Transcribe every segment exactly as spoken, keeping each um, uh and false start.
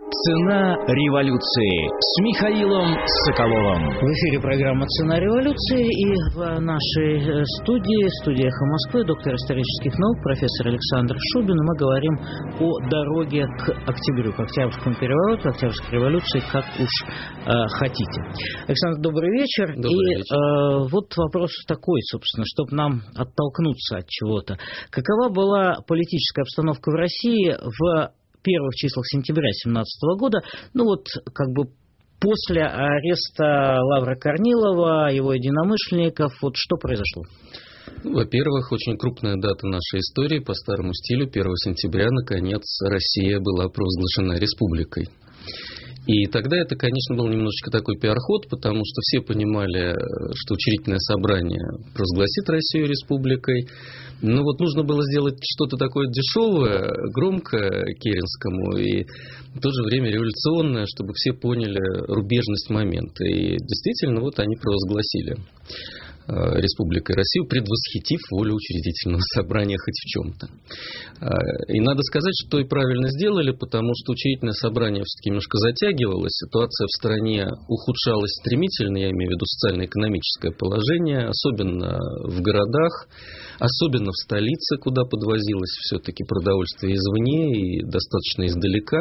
Цена революции с Михаилом Соколовым. В эфире программа «Цена революции», и в нашей студии, студии «Эхо Москвы», доктор исторических наук, профессор Александр Шубин. И мы говорим о дороге к октябрю, к Октябрьскому перевороту, к Октябрьской революции, как уж э, хотите. Александр, добрый вечер. Добрый и вечер. Э, вот вопрос такой, собственно, чтобы нам оттолкнуться от чего-то. Какова была политическая обстановка в России в первых числах сентября две тысячи семнадцатого года, ну вот как бы после ареста Лавра Корнилова, его единомышленников, вот что произошло? Во-первых, очень крупная дата нашей истории по старому стилю, первого сентября, наконец, Россия была провозглашена республикой. И тогда это, конечно, был немножечко такой пиар-ход, потому что все понимали, что учредительное собрание провозгласит Россию республикой. Но вот нужно было сделать что-то такое дешевое, громкое Керенскому и в то же время революционное, чтобы все поняли рубежность момента. И действительно, вот они провозгласили Республикой Россию, предвосхитив волю учредительного собрания хоть в чем-то. И надо сказать, что и правильно сделали, потому что учредительное собрание все-таки немножко затягивалось, ситуация в стране ухудшалась стремительно, я имею в виду социально-экономическое положение, особенно в городах, особенно в столице, куда подвозилось все-таки продовольствие извне и достаточно издалека.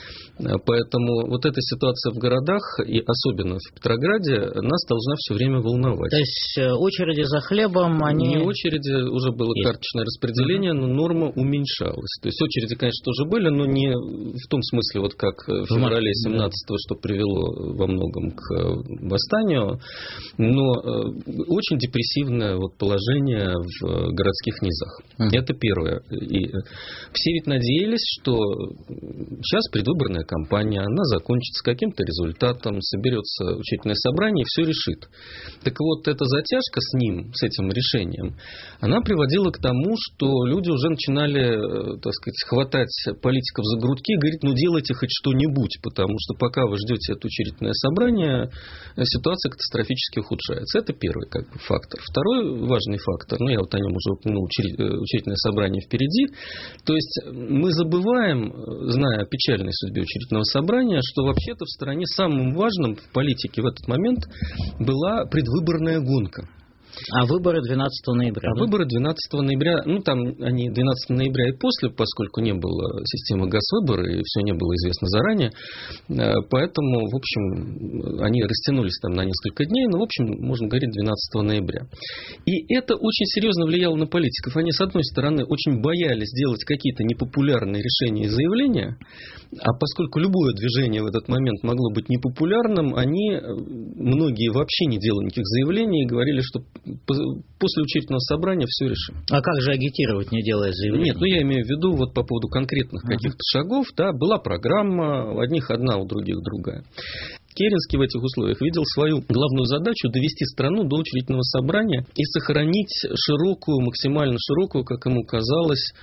Поэтому вот эта ситуация в городах, и особенно в Петрограде, нас должна все время волновать. То есть очереди за хлебом, они... Не очереди, уже было есть. Карточное распределение, но норма уменьшалась. То есть очереди, конечно, тоже были, но не в том смысле, вот как в феврале семнадцатого, что привело во многом к восстанию, но очень депрессивное вот положение в городских низах. Mm. Это первое. И все ведь надеялись, что сейчас предвыборная кампания, она закончится каким-то результатом, соберется учредительное собрание и все решит. Так вот, эта затяжка с ним, с этим решением, она приводила к тому, что люди уже начинали, так сказать, хватать политиков за грудки и говорить, ну делайте хоть что-нибудь, потому что пока вы ждете это учредительное собрание, ситуация катастрофически ухудшается. Это первый как бы фактор. Второй важный фактор, ну я вот о нем уже упомянул, учредительное собрание впереди, то есть мы забываем, зная о печальной судьбе учредительного собрания, что вообще-то в стране самым важным в политике в этот момент была предвыборная гонка. А выборы двенадцатого ноября? А да? выборы двенадцатого ноября, ну там они двенадцатого ноября и после, поскольку не было системы газвыборы и все не было известно заранее, поэтому, в общем, они растянулись там на несколько дней, но, в общем, можно говорить, двенадцатого ноября. И это очень серьезно влияло на политиков. Они, с одной стороны, очень боялись делать какие-то непопулярные решения и заявления, а поскольку любое движение в этот момент могло быть непопулярным, они, многие вообще не делали никаких заявлений и говорили, что после учредительного собрания все решим. А как же агитировать, не делая заявлений? Нет, ну я имею в виду вот по поводу конкретных uh-huh. каких-то шагов, да, была программа, у одних одна, у других другая. Керенский в этих условиях видел свою главную задачу довести страну до учредительного собрания и сохранить широкую, максимально широкую, как ему казалось,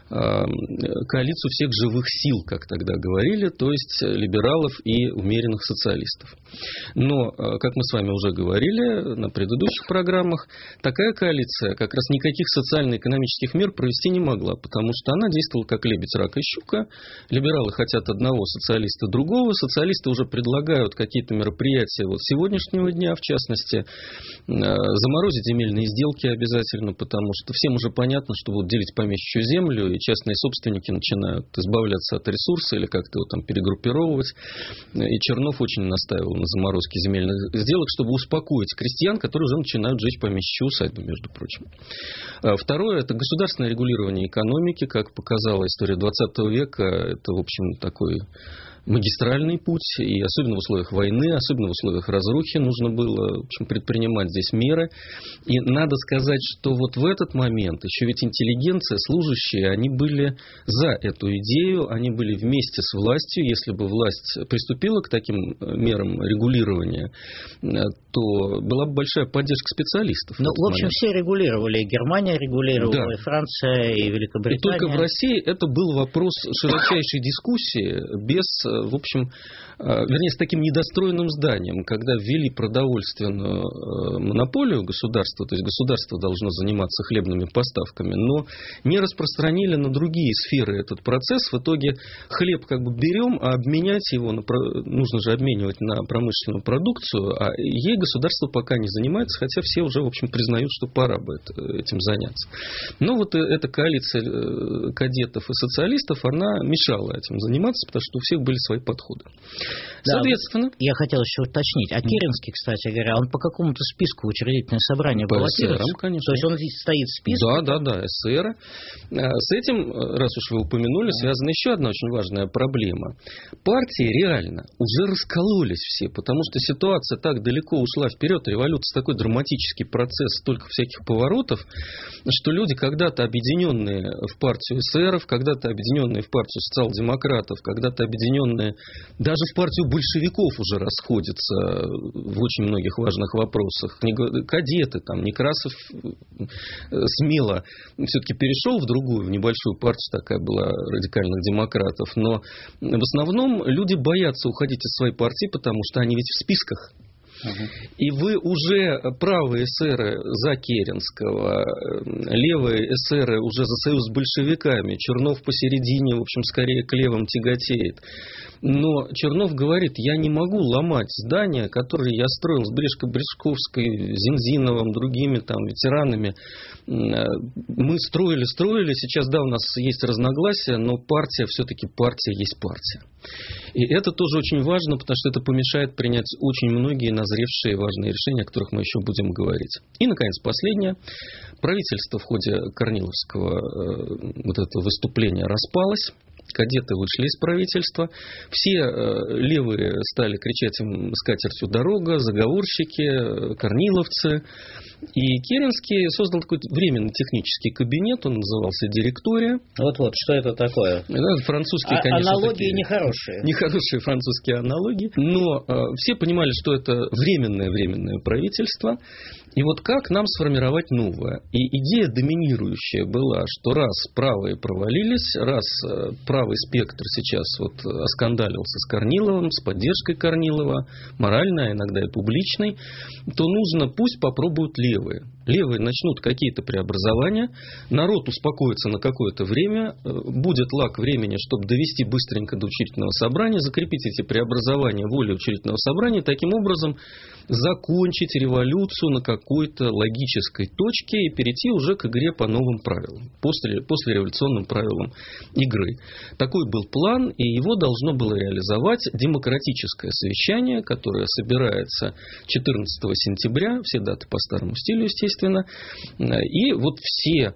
коалицию всех живых сил, как тогда говорили, то есть либералов и умеренных социалистов. Но, как мы с вами уже говорили на предыдущих программах, такая коалиция как раз никаких социально-экономических мер провести не могла, потому что она действовала как лебедь, рак и щука. Либералы хотят одного, социалисты другого, социалисты уже предлагают какие-то мероприятия вот сегодняшнего дня, в частности, заморозить земельные сделки обязательно, потому что всем уже понятно, что будут делить помещичью землю, и частные собственники начинают избавляться от ресурса или как-то его там перегруппировывать. И Чернов очень настаивал на заморозке земельных сделок, чтобы успокоить крестьян, которые уже начинают жить помещичью усадьбу, между прочим. Второе – это государственное регулирование экономики. Как показала история двадцатого века, это, в общем, такой магистральный путь, и особенно в условиях войны, особенно в условиях разрухи нужно было, в общем, предпринимать здесь меры. И надо сказать, что вот в этот момент еще ведь интеллигенция, служащие, они были за эту идею, они были вместе с властью. Если бы власть приступила к таким мерам регулирования, то была бы большая поддержка специалистов. Ну, в, в общем, момент. Все регулировали. И Германия регулировала, да. И Франция, и Великобритания. И только в России это был вопрос широчайшей дискуссии без, в общем, вернее, с таким недостатком недостроенным зданием, когда ввели продовольственную монополию государства, то есть государство должно заниматься хлебными поставками, но не распространили на другие сферы этот процесс. В итоге хлеб как бы берем, а обменять его, на, нужно же обменивать на промышленную продукцию, а ей государство пока не занимается, хотя все уже, в общем, признают, что пора бы этим заняться. Но вот эта коалиция кадетов и социалистов, она мешала этим заниматься, потому что у всех были свои подходы. Да, Соответственно... Я хотел еще уточнить. А Керенский, кстати говоря, он по какому-то списку учредительное собрание баллотируется? Конечно. То есть он стоит в списке? Да, да, да, эсеры. С этим, раз уж вы упомянули, связана еще одна очень важная проблема. Партии реально уже раскололись все, потому что ситуация так далеко ушла вперед, революция такой драматический процесс, столько всяких поворотов, что люди, когда-то объединенные в партию эсеров, когда-то объединенные в партию социал-демократов, когда-то объединенные даже в партию большевиков уже расходятся в очень многих важных вопросах. Кадеты, там, Некрасов смело все-таки перешел в другую, в небольшую партию, такая была радикальных демократов, но в основном люди боятся уходить из своей партии, потому что они ведь в списках. И вы уже правые эсеры за Керенского, левые эсеры уже за союз с большевиками, Чернов посередине, в общем, скорее к левым тяготеет. Но Чернов говорит, я не могу ломать здания, которые я строил с Брешко-Брешковской, Зинзиновым, другими там ветеранами. Мы строили, строили, сейчас, да, у нас есть разногласия, но партия все-таки партия есть партия. И это тоже очень важно, потому что это помешает принять очень многие назревшие важные решения, о которых мы еще будем говорить. И, наконец, последнее. Правительство в ходе Корниловского э, вот этого выступления распалось. Кадеты вышли из правительства. Все э, левые стали кричать им скатертью дорога, заговорщики, корниловцы. И Керенский создал такой временный технический кабинет, он назывался «Директория». Вот-вот, что это такое? Это французские, а, конечно, аналогии такие, нехорошие. Нехорошие французские аналогии. Но э, все понимали, что это временное-временное правительство. И вот как нам сформировать новое? И идея доминирующая была, что раз правые провалились, раз правый спектр сейчас вот оскандалился с Корниловым, с поддержкой Корнилова, моральной, а иногда и публичной, то нужно, пусть попробуют левые. Левые начнут какие-то преобразования, народ успокоится на какое-то время, будет лаг времени, чтобы довести быстренько до учредительного собрания, закрепить эти преобразования волей учредительного собрания, таким образом закончить революцию на какой-то логической точке и перейти уже к игре по новым правилам, после, после революционным правилам игры. Такой был план, и его должно было реализовать демократическое совещание, которое собирается четырнадцатого сентября, все даты по старому стилю, естественно, и вот все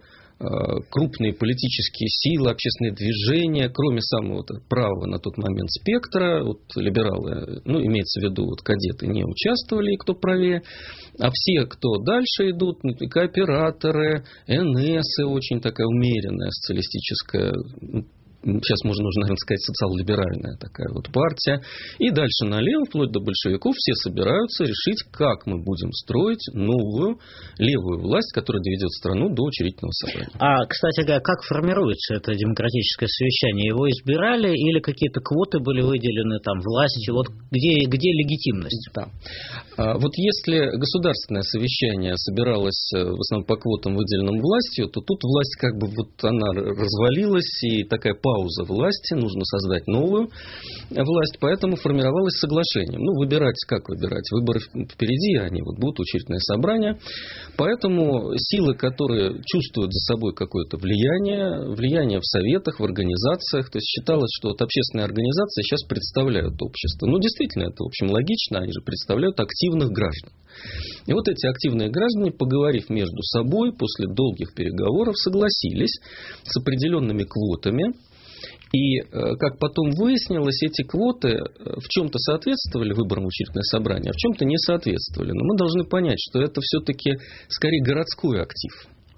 крупные политические силы, общественные движения, кроме самого правого на тот момент спектра, вот либералы, ну, имеется в виду, вот кадеты не участвовали, кто правее, а все, кто дальше идут, кооператоры, эн эсы, очень такая умеренная социалистическая, сейчас можно уже, наверное, сказать, социал-либеральная такая вот партия. И дальше налево, вплоть до большевиков, все собираются решить, как мы будем строить новую левую власть, которая доведет страну до учредительного собрания. А, кстати говоря, как формируется это демократическое совещание? Его избирали или какие-то квоты были выделены, там, властью? Вот где, где легитимность? Да. А вот если государственное совещание собиралось в основном по квотам, выделенным властью, то тут власть как бы вот она развалилась, и такая пауза власти, нужно создать новую власть, поэтому формировалось соглашение. Ну, выбирать, как выбирать? Выборы впереди, они вот будут, учредительное собрание. Поэтому силы, которые чувствуют за собой какое-то влияние, влияние в советах, в организациях, то есть считалось, что вот общественные организации сейчас представляют общество. Ну, действительно, это, в общем, логично, они же представляют активных граждан. И вот эти активные граждане, поговорив между собой, после долгих переговоров, согласились с определенными квотами. И, как потом выяснилось, эти квоты в чем-то соответствовали выборам в учредительное собрание, а в чем-то не соответствовали. Но мы должны понять, что это все-таки скорее городской актив.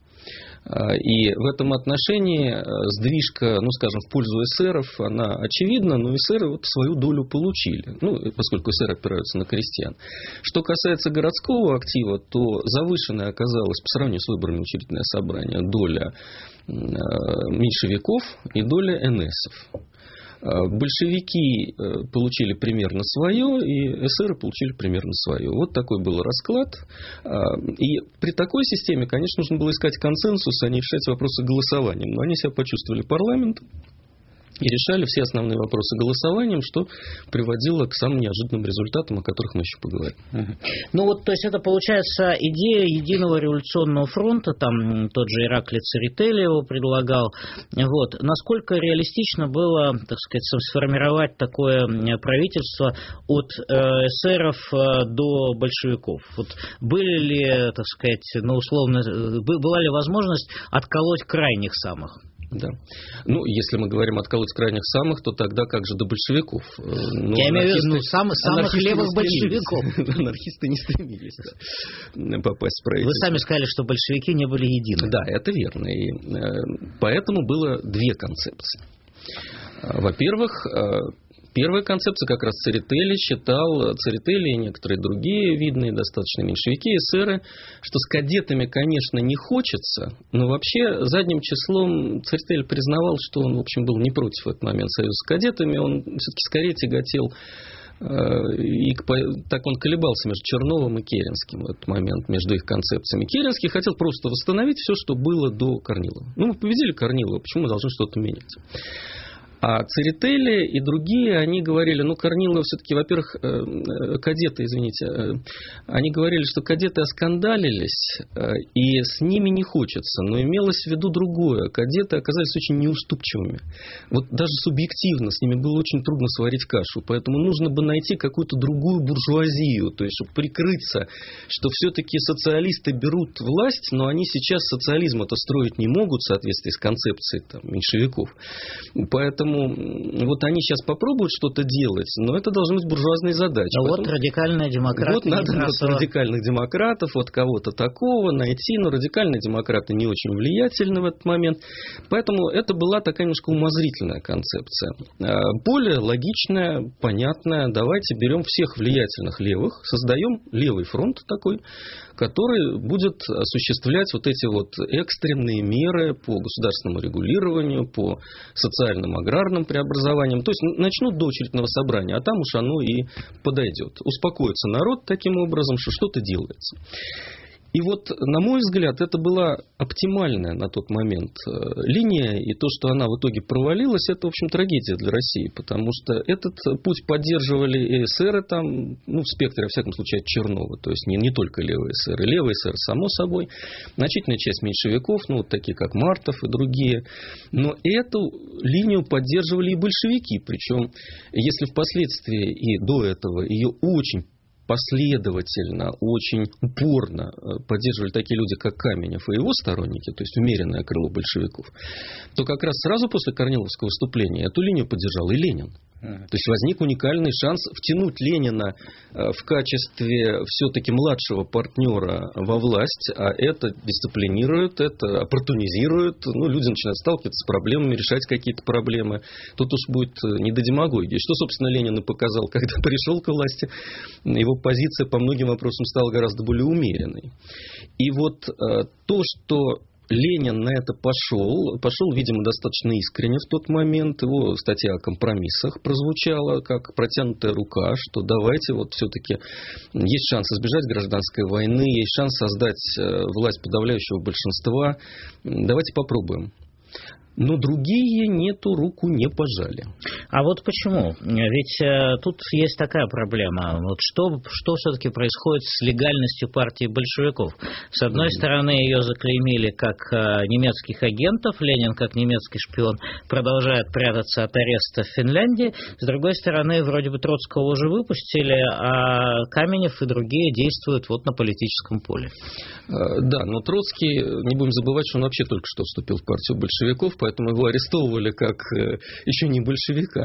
И в этом отношении сдвижка, ну, скажем, в пользу эсеров, она очевидна, но эсеры вот свою долю получили, ну, поскольку эсеры опираются на крестьян. Что касается городского актива, то завышенная оказалась по сравнению с выборами в учредительное собрание доля меньшевиков и доля эн эсов. Большевики получили примерно свое, и эсеры получили примерно свое. Вот такой был расклад. И при такой системе, конечно, нужно было искать консенсус, а не решать вопросы голосованием. Но они себя почувствовали парламентом и решали все основные вопросы голосованием, что приводило к самым неожиданным результатам, о которых мы еще поговорим. Uh-huh. Ну вот, то есть это получается идея единого революционного фронта, там тот же Ираклий Церетели его предлагал. Вот. Насколько реалистично было, так сказать, сформировать такое правительство от э, эсеров до большевиков? Вот были ли, так сказать, ну условно, была ли возможность отколоть крайних самых? Да. Ну, если мы говорим отколоть крайних самых, то тогда как же до большевиков? Ну, Я имею в виду ну, сам, самых левых большевиков. Анархисты не стремились попасть в правительство. Вы сами сказали, что большевики не были едины. Да, это верно. И поэтому было две концепции. Во-первых, первая концепция как раз Церетели считал, Церетели и некоторые другие видные достаточно меньшевики, эсеры, что с кадетами, конечно, не хочется, но вообще задним числом Церетели признавал, что он, в общем, был не против в этот момент союза с кадетами, он все-таки скорее тяготел, и так он колебался между Черновым и Керенским в этот момент, между их концепциями. Керенский хотел просто восстановить все, что было до Корнилова. Ну, мы победили Корнилова, почему мы должны что-то менять? А Церетели и другие, они говорили, ну, Корнилов все-таки, во-первых, кадеты, извините, они говорили, что кадеты оскандалились, и с ними не хочется, но имелось в виду другое. Кадеты оказались очень неуступчивыми. Вот даже субъективно с ними было очень трудно сварить кашу, поэтому нужно бы найти какую-то другую буржуазию, то есть, чтобы прикрыться, что все-таки социалисты берут власть, но они сейчас социализм-то строить не могут в соответствии с концепцией там, меньшевиков. Поэтому вот они сейчас попробуют что-то делать, но это должны быть буржуазные задачи. А вот радикальные демократы. Вот надо вот радикальных демократов, вот кого-то такого найти, но радикальные демократы не очень влиятельны в этот момент. Поэтому это была такая немножко умозрительная концепция. Более логичная, понятная. Давайте берем всех влиятельных левых, создаем левый фронт такой, который будет осуществлять вот эти вот экстренные меры по государственному регулированию, по социальным аграрным преобразованиям. То есть начнут до очередного собрания, а там уж оно и подойдет. Успокоится народ таким образом, что что-то делается. И вот, на мой взгляд, это была оптимальная на тот момент линия, и то, что она в итоге провалилась, это, в общем, трагедия для России, потому что этот путь поддерживали и эсеры там, ну, в спектре, во всяком случае, от Чернова, то есть не, не только левые эсеры, левые эсеры, само собой, значительная часть меньшевиков, ну, вот такие, как Мартов и другие, но эту линию поддерживали и большевики, причем, если впоследствии и до этого ее очень последовательно, очень упорно поддерживали такие люди, как Каменев и его сторонники, то есть умеренное крыло большевиков, то как раз сразу после Корниловского выступления эту линию поддержал и Ленин. То есть возник уникальный шанс втянуть Ленина в качестве все-таки младшего партнера во власть, а это дисциплинирует, это оппортунизирует, ну, люди начинают сталкиваться с проблемами, решать какие-то проблемы. Тут уж будет не до демагогии. Что, собственно, Ленин и показал, когда пришел к власти, его позиция по многим вопросам стала гораздо более умеренной. И вот то, что Ленин на это пошел, пошел, видимо, достаточно искренне в тот момент. Его статья о компромиссах прозвучала как протянутая рука, что давайте вот все-таки есть шанс избежать гражданской войны, есть шанс создать власть подавляющего большинства. Давайте попробуем. Но другие нету, руку не пожали. А вот почему? Ведь э, тут есть такая проблема. Вот что, что все-таки происходит с легальностью партии большевиков? С одной mm-hmm. стороны, ее заклеймили как э, немецких агентов. Ленин, как немецкий шпион, продолжает прятаться от ареста в Финляндии. С другой стороны, вроде бы Троцкого уже выпустили, а Каменев и другие действуют вот на политическом поле. Да, но Троцкий, не будем забывать, что он вообще только что вступил в партию большевиков, поэтому его арестовывали как еще не большевика.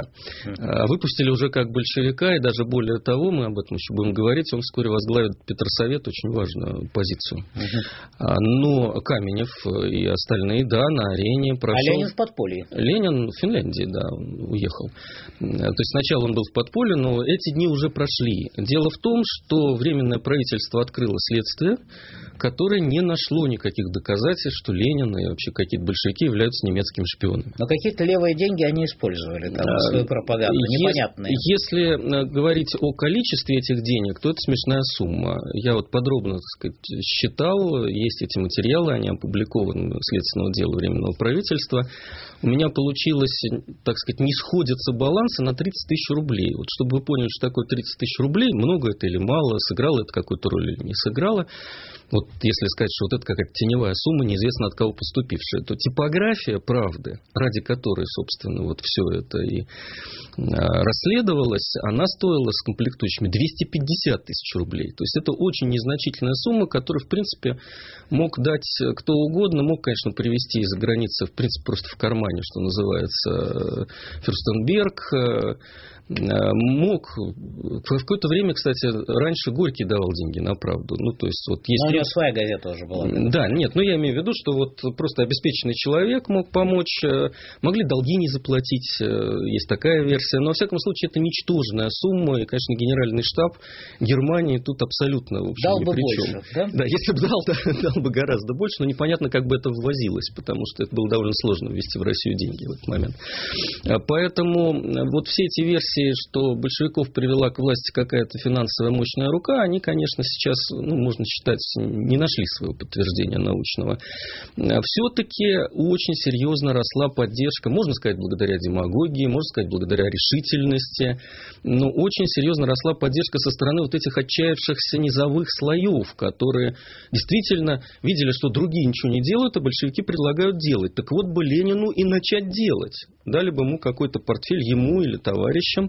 А выпустили уже как большевика, и даже более того, мы об этом еще будем говорить, он вскоре возглавит Петросовет, очень важную позицию. Uh-huh. Но Каменев и остальные, да, на арене прошел... А Ленин в подполье? Ленин в Финляндии, да, он уехал. То есть сначала он был в подполье, но эти дни уже прошли. Дело в том, что Временное правительство открыло следствие, которое не нашло никаких доказательств, что Ленин и вообще какие-то большевики являются немецкими немецкими шпионами. Но какие-то левые деньги они использовали там, на свою пропаганду, непонятные. Если говорить о количестве этих денег, то это смешная сумма. Я вот подробно, так сказать, считал, есть эти материалы, они опубликованы в Следственном деле Временного правительства. У меня получилось, так сказать, не сходятся балансы на тридцать тысяч рублей. Вот чтобы вы поняли, что такое тридцать тысяч рублей, много это или мало, сыграло это какую-то роль или не сыграло. Вот если сказать, что вот это какая-то теневая сумма, неизвестно от кого поступившая, то типография правды, ради которой, собственно, вот все это и расследовалось, она стоила с комплектующими двести пятьдесят тысяч рублей. То есть это очень незначительная сумма, которую, в принципе, мог дать кто угодно, мог, конечно, привезти из-за границы, в принципе, просто в кармане, что называется, Фюрстенберг. Мог, в какое-то время, кстати, раньше Горький давал деньги на правду. Ну, то есть, вот есть... Но у него своя газета уже была. Да, нет, но я имею в виду, что вот просто обеспеченный человек мог помочь, могли долги не заплатить, есть такая версия, но, во всяком случае, это ничтожная сумма, и, конечно, генеральный штаб Германии тут абсолютно, в общем, дал ни бы при больше, чем. Да? Да, если бы дал, да, дал бы гораздо больше, но непонятно, как бы это ввозилось, потому что это было довольно сложно ввести в Россию деньги в этот момент. Поэтому вот все эти версии, что большевиков привела к власти какая-то финансовая мощная рука, они, конечно, сейчас, ну, можно считать, не нашли своего подтверждения научного. Все-таки очень серьезно росла поддержка, можно сказать, благодаря демагогии, можно сказать, благодаря решительности, но очень серьезно росла поддержка со стороны вот этих отчаявшихся низовых слоев, которые действительно видели, что другие ничего не делают, а большевики предлагают делать. Так вот бы Ленину и начать делать. Дали бы ему какой-то портфель, ему или товарищам,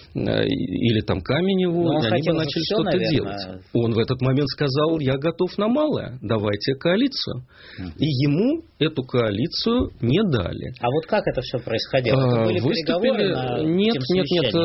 или там Каменеву, и они бы начали что-то наверное... делать. Он в этот момент сказал: я готов на малое, давайте коалицию. Uh-huh. И ему эту коалицию не дали. А вот как это все происходило? Это были Выступили... на Нет, нет, нет.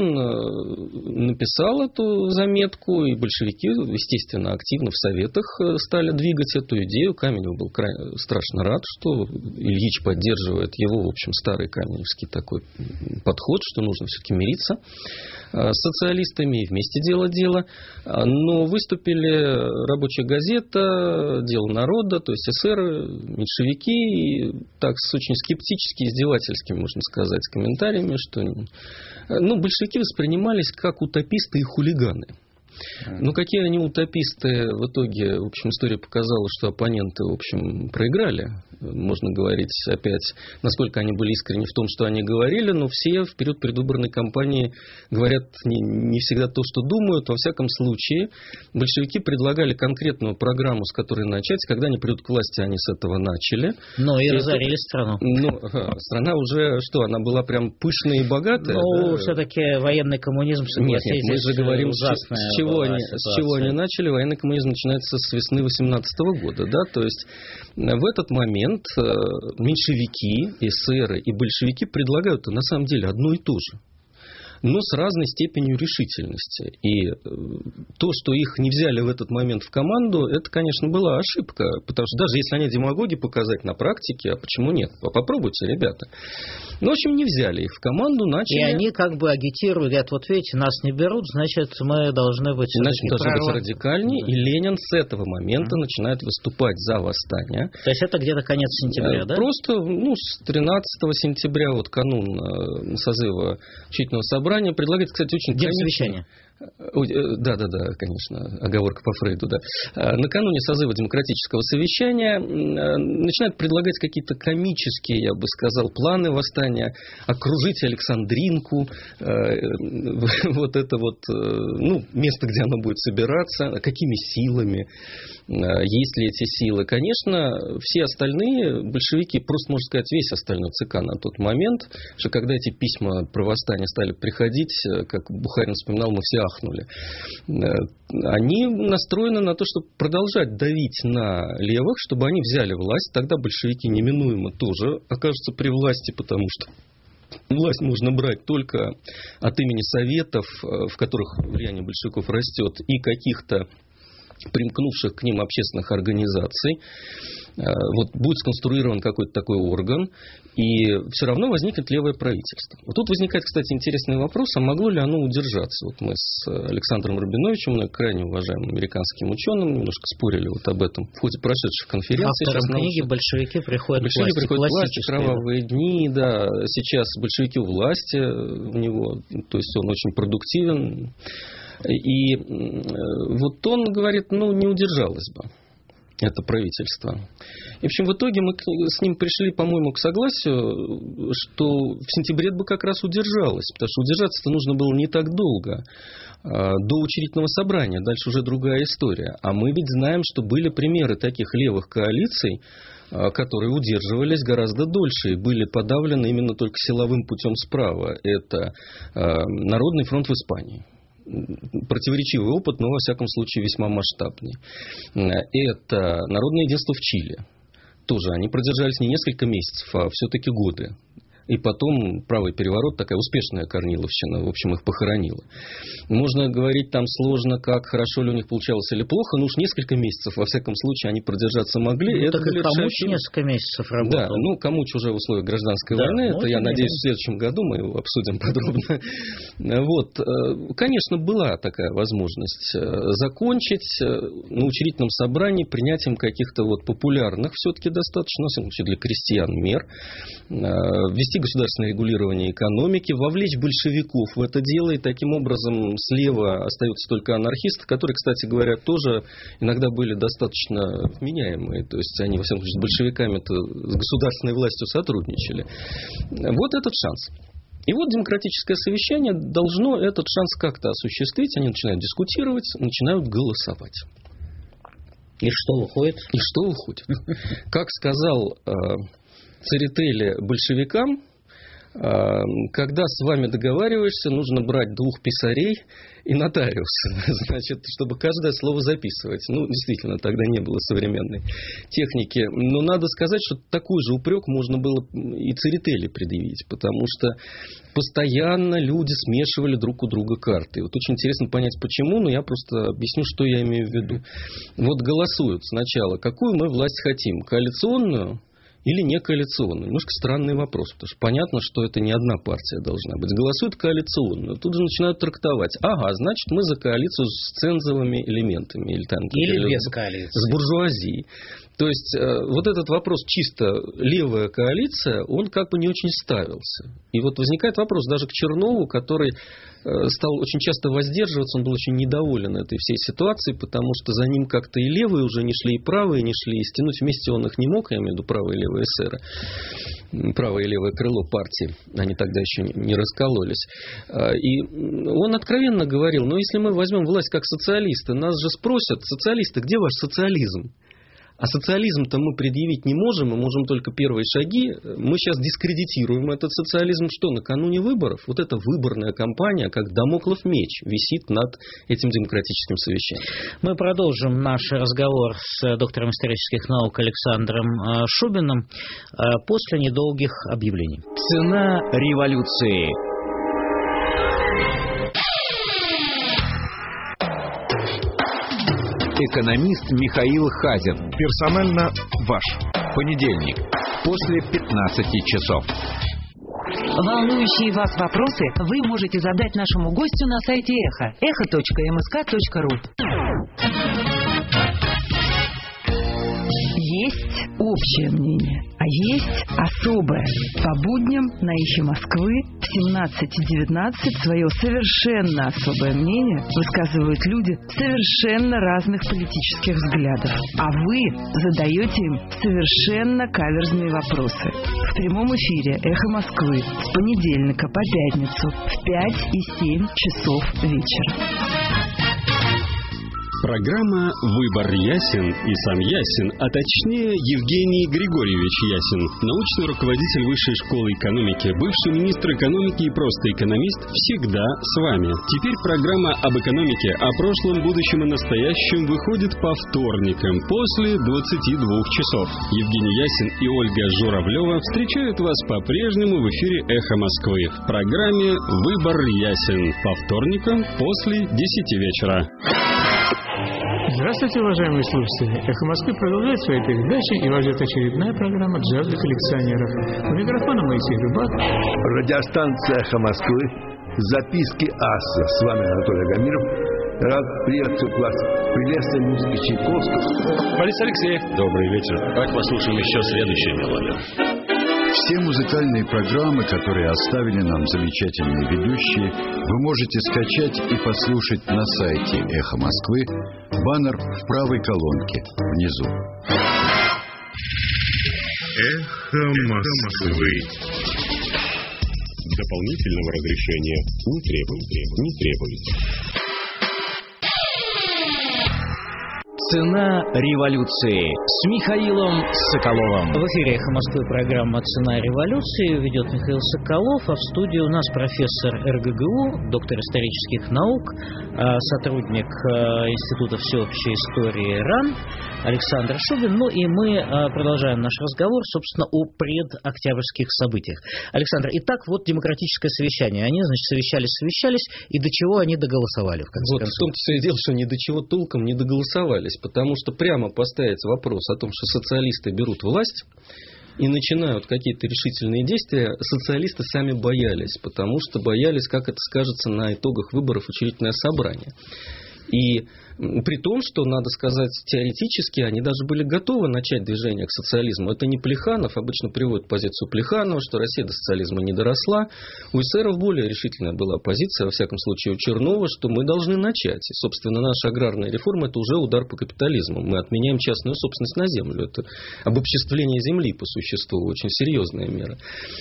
Он написал эту заметку, и большевики, естественно, активно в советах стали двигать эту идею. Каменев был край... страшно рад, что Ильич поддерживает его, в общем, старый каменевский такой подход, что нужно все-таки мириться с социалистами и вместе делать дело. Но выступили Рабочая газета, Дело народа, то есть эсеры, меньшевики, и так с очень скептически, издевательскими, можно сказать, комментариями, что ну, большевики воспринимались как утописты и хулиганы. Ну, какие они утописты, в итоге, в общем, история показала, что оппоненты, в общем, проиграли. Можно говорить опять, насколько они были искренни в том, что они говорили, но все в период предвыборной кампании говорят не, не всегда то, что думают. Во всяком случае, большевики предлагали конкретную программу, с которой начать. Когда они придут к власти, они с этого начали. Но и, и это... разорили страну. Ну, страна уже, что, она была прям пышная и богатая? Ну, да? Все-таки военный коммунизм, согласитесь, нет, нет, мы же говорим, ужасная с чего, они, с чего они начали. Военный коммунизм начинается с весны восемнадцатого года, да, то есть в этот момент меньшевики, эсеры и большевики предлагают на самом деле одно и то же, но с разной степенью решительности. И то, что их не взяли в этот момент в команду, это, конечно, была ошибка. Потому что даже если они демагоги показать на практике, а почему нет? Попробуйте, ребята. Ну, в общем, не взяли их в команду, начали... И они как бы агитируют, говорят, вот видите, нас не берут, значит, мы должны быть... Значит, мы должны быть радикальнее. Да. И Ленин с этого момента mm. начинает выступать за восстание. То есть это где-то конец сентября, да? Просто, ну, с тринадцатого сентября, вот канун созыва учительного собрания, предлагает, кстати, очень... День совещания. Да, да, да, конечно, оговорка по Фрейду, да. Накануне созыва демократического совещания начинают предлагать какие-то комические, я бы сказал, планы восстания, окружить Александринку, вот это вот, ну, место, где оно будет собираться, какими силами, есть ли эти силы. Конечно, все остальные большевики, просто, можно сказать, весь остальной ЦК на тот момент, что когда эти письма про восстание стали приходить, как Бухарин вспоминал, мы все ахнули. Они настроены на то, чтобы продолжать давить на левых, чтобы они взяли власть. Тогда большевики неминуемо тоже окажутся при власти, потому что власть можно брать только от имени советов, в которых влияние большевиков растет, и каких-то примкнувших к ним общественных организаций. Вот будет сконструирован какой-то такой орган, и все равно возникнет левое правительство. Вот тут возникает, кстати, интересный вопрос, а могло ли оно удержаться? Вот мы с Александром Рабиновичем, крайне уважаемым американским ученым, немножко спорили вот об этом в ходе прошедших конференций. Автором книги «Большевики приходят большевики к власти». приходят к власти, кровавые дни, да. Сейчас большевики у власти у него, то есть он очень продуктивен. И вот он говорит, ну, не удержалось бы это правительство. И, в общем, в итоге мы с ним пришли, по-моему, к согласию, что в сентябре бы как раз удержалось, потому что удержаться-то нужно было не так долго, до учредительного собрания, дальше уже другая история. А мы ведь знаем, что были примеры таких левых коалиций, которые удерживались гораздо дольше и были подавлены именно только силовым путем справа. Это Народный фронт в Испании. Противоречивый опыт, но, во всяком случае, весьма масштабный. Это Народное единство в Чили. Тоже они продержались не несколько месяцев, а все-таки годы. И потом правый переворот, такая успешная Корниловщина, в общем, их похоронила. Можно говорить там сложно, как хорошо ли у них получалось или плохо, но уж несколько месяцев, во всяком случае, они продержаться могли. Ну, это так и Камуч несколько месяцев работал. Да, ну, Камуч уже в условиях гражданской да, войны, это, я надеюсь, в следующем году мы его обсудим подробно. Вот, конечно, была такая возможность закончить на учредительном собрании принятием каких-то вот популярных все-таки достаточно, в случае для крестьян, мер, ввести государственное регулирование экономики, вовлечь большевиков в это дело, и таким образом слева остаются только анархисты, которые, кстати говоря, тоже иногда были достаточно вменяемые, то есть они, во всяком случае, с большевиками-то, с государственной властью сотрудничали. Вот этот шанс. И вот демократическое совещание должно этот шанс как-то осуществить, они начинают дискутировать, начинают голосовать. И что выходит? И что выходит? Как сказал Церетели большевикам, когда с вами договариваешься, нужно брать двух писарей и нотариуса, значит, чтобы каждое слово записывать. Ну, действительно, тогда не было современной техники. Но надо сказать, что такой же упрек можно было и Церетели предъявить, потому что постоянно люди смешивали друг у друга карты. Вот очень интересно понять, почему, но я просто объясню, что я имею в виду. Вот голосуют сначала, какую мы власть хотим, коалиционную или не коалиционную? Немножко странный вопрос, потому что понятно, что это не одна партия должна быть. Голосуют коалиционную, тут же начинают трактовать. Ага, значит, мы за коалицию с цензовыми элементами. Или, там, или или без коалиции. С буржуазией. То есть, вот этот вопрос чисто левая коалиция, он как бы не очень ставился. И вот возникает вопрос даже к Чернову, который стал очень часто воздерживаться, он был очень недоволен этой всей ситуацией, потому что за ним как-то и левые уже не шли, и правые не шли, и стянуть вместе он их не мог, я имею в виду правые и левые эсеры, правое и левое крыло партии, они тогда еще не раскололись. И он откровенно говорил, ну если мы возьмем власть как социалисты, нас же спросят, социалисты, где ваш социализм? А социализм-то мы предъявить не можем, мы можем только первые шаги. Мы сейчас дискредитируем этот социализм. Что, накануне выборов? Вот эта выборная кампания, как дамоклов меч, висит над этим демократическим совещанием. Мы продолжим наш разговор с доктором исторических наук Александром Шубиным после недолгих объявлений. Цена революции. Экономист Михаил Хазин. Персонально ваш. Понедельник. После пятнадцати часов. Волнующие вас вопросы вы можете задать нашему гостю на сайте Эхо. эхо точка эм эс ка точка ру. Есть общее мнение, а есть особое. По будням на Эхе Москвы в семнадцать девятнадцать свое совершенно особое мнение высказывают люди совершенно разных политических взглядов. А вы задаете им совершенно каверзные вопросы. В прямом эфире Эхо Москвы с понедельника по пятницу в пять и семь часов вечера. Программа «Выбор ясен» и сам Ясен, а точнее Евгений Григорьевич Ясен, научный руководитель Высшей школы экономики, бывший министр экономики и просто экономист, всегда с вами. Теперь программа об экономике, о прошлом, будущем и настоящем выходит по вторникам после двадцати двух часов. Евгений Ясен и Ольга Журавлева встречают вас по-прежнему в эфире «Эхо Москвы» в программе «Выбор ясен» по вторникам после десяти вечера. Здравствуйте, уважаемые слушатели. «Эхо Москвы» продолжает свои передачи, и вас ждет очередная программа «Джаз для коллекционеров». У микрофона Моисей Рыбак. Радиостанция «Эхо Москвы». Записки аса. С вами Анатолий Агамиров. Рад приветствовать вас в прелестной музыке Чайковского. Борис Алексеев. Добрый вечер. Давайте послушаем еще следующую мелодию. Все музыкальные программы, которые оставили нам замечательные ведущие, вы можете скачать и послушать на сайте «Эхо Москвы». Баннер в правой колонке внизу. «Эхо Москвы». Дополнительного разрешения не требуется. Не требуется. Цена революции с Михаилом Соколовым. В эфире «Эхо Москвы» программа «Цена революции». Ведет Михаил Соколов, а в студии у нас профессор эр гэ гэ у, доктор исторических наук, сотрудник Института всеобщей истории РАН Александр Шубин. Ну и мы продолжаем наш разговор, собственно, о предоктябрьских событиях. Александр, итак, вот демократическое совещание. Они, значит, совещались-совещались, и до чего они доголосовали, в конце вот концов? В том-то все и дело, что ни до чего толком не доголосовались, потому что прямо поставить вопрос о том, что социалисты берут власть и начинают какие-то решительные действия, социалисты сами боялись, потому что боялись, как это скажется на итогах выборов в учредительное собрание. И при том, что, надо сказать, теоретически они даже были готовы начать движение к социализму. Это не Плеханов, обычно приводит позицию Плеханова, что Россия до социализма не доросла. У эсеров более решительная была позиция, во всяком случае у Чернова, что мы должны начать. И, собственно, наша аграрная реформа – это уже удар по капитализму. Мы отменяем частную собственность на землю. Это обобществление земли по существу, очень серьезная мера.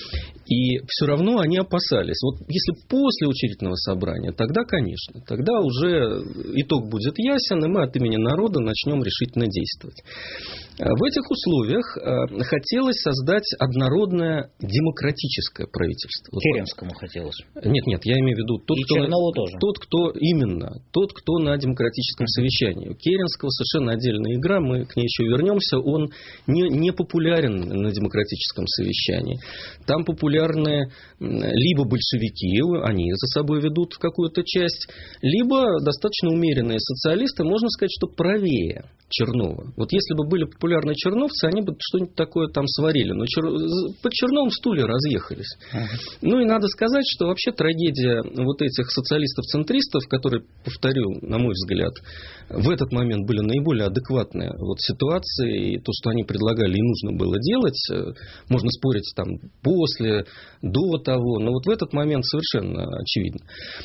И все равно они опасались. Вот если после учредительного собрания, тогда, конечно, тогда уже итог будет ясен, и мы от имени народа начнем решительно действовать. В этих условиях хотелось создать однородное демократическое правительство. Керенскому хотелось. Нет, нет, я имею в виду тот, и кто, Чернову тоже. Тот, кто именно, тот, кто на демократическом совещании. У Керенского совершенно отдельная игра, мы к ней еще вернемся. Он не, не популярен на демократическом совещании. Там популярны либо большевики, они за собой ведут какую-то часть, либо достаточно умеренные социалисты, можно сказать, что правее Чернова. Вот если бы были популярные черновцы, они бы что-нибудь такое там сварили. Но чер... под Черновым стулья разъехались. Ага. Ну и надо сказать, что вообще трагедия вот этих социалистов-центристов, которые, повторю, на мой взгляд, в этот момент были наиболее адекватные вот ситуации, и то, что они предлагали и нужно было делать, можно спорить там после, до того, но вот в этот момент совершенно очевидно.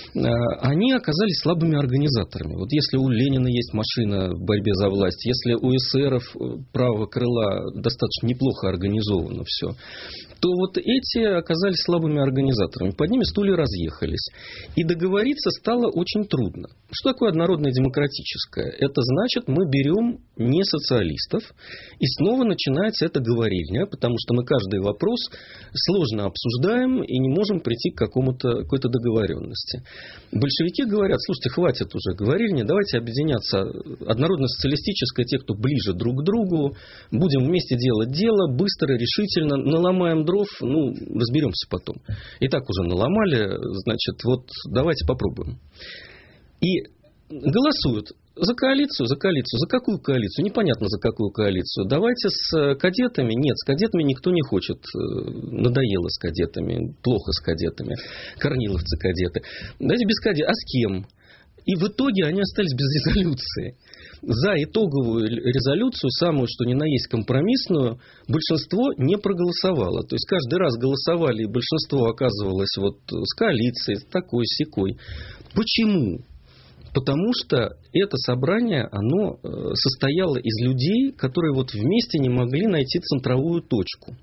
Они оказались слабыми организаторами. Вот если у Ленина есть машина в борьбе за власть, если у эсеров правого крыла достаточно неплохо организовано все, то вот эти оказались слабыми организаторами. Под ними стулья разъехались. И договориться стало очень трудно. Что такое однородное демократическое? Это значит, мы берем не социалистов, и снова начинается эта говорильня, потому что мы каждый вопрос сложно обсуждаем и не можем прийти к какому-то, какой-то договоренности. Большевики говорят: слушайте, хватит уже говорильни, давайте объединяться однородно-социалистическое, те, кто ближе друг к другу, будем вместе делать дело, быстро, решительно, наломаем дров, ну, разберемся потом. И так уже наломали, значит, вот давайте попробуем. И голосуют за коалицию, за коалицию. За какую коалицию? Непонятно, за какую коалицию. Давайте с кадетами. Нет, с кадетами никто не хочет. Надоело с кадетами. Плохо с кадетами. Корниловцы кадеты. Давайте без кадетов. А с кем? И в итоге они остались без резолюции. За итоговую резолюцию, самую что ни на есть компромиссную, большинство не проголосовало. То есть каждый раз голосовали, и большинство оказывалось вот с коалицией, такой-сякой. Почему? Потому что это собрание, оно состояло из людей, которые вот вместе не могли найти центровую точку.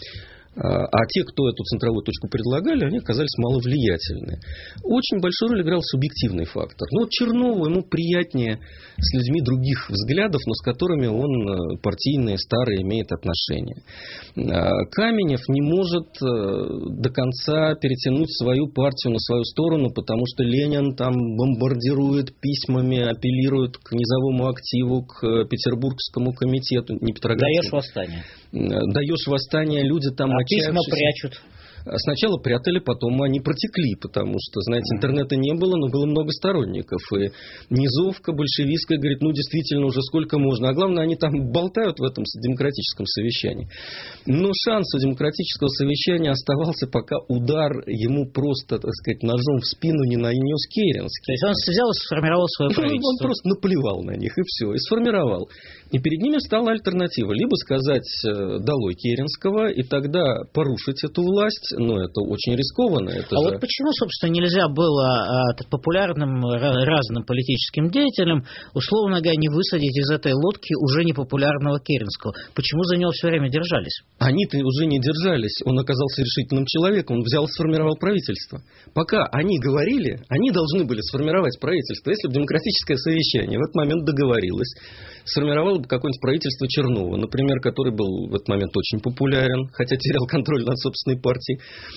А те, кто эту центровую точку предлагали, они оказались маловлиятельны. Очень большую роль играл субъективный фактор. Ну, вот Чернову ему приятнее с людьми других взглядов, но с которыми он партийные, старые, имеет отношения. Каменев не может до конца перетянуть свою партию на свою сторону, потому что Ленин там бомбардирует письмами, апеллирует к низовому активу, к Петербургскому комитету. Не Петроградскому. Даешь восстание. Даешь восстание, люди там а отчаявшись. Письма прячут. сначала прятали, потом они протекли, потому что, знаете, интернета не было, но было много сторонников. И низовка большевистская говорит, ну, действительно, уже сколько можно. А главное, они там болтают в этом демократическом совещании. Но шанс у демократического совещания оставался, пока удар ему просто, так сказать, ножом в спину не нанес Керенский. То есть он взял и сформировал свое правительство. Он просто наплевал на них, и все, и сформировал. И перед ними стала альтернатива. Либо сказать долой Керенского, и тогда порушить эту власть, но это очень рискованно. Это а же... вот почему, собственно, нельзя было а, популярным разным политическим деятелям, условно говоря, не высадить из этой лодки уже непопулярного Керенского? Почему за него все время держались? Они-то уже не держались. Он оказался решительным человеком. Он взял и сформировал правительство. Пока они говорили, они должны были сформировать правительство. Если бы демократическое совещание в этот момент договорилось, сформировало бы какое-нибудь правительство Чернова, например, который был в этот момент очень популярен, хотя терял контроль над собственной партией,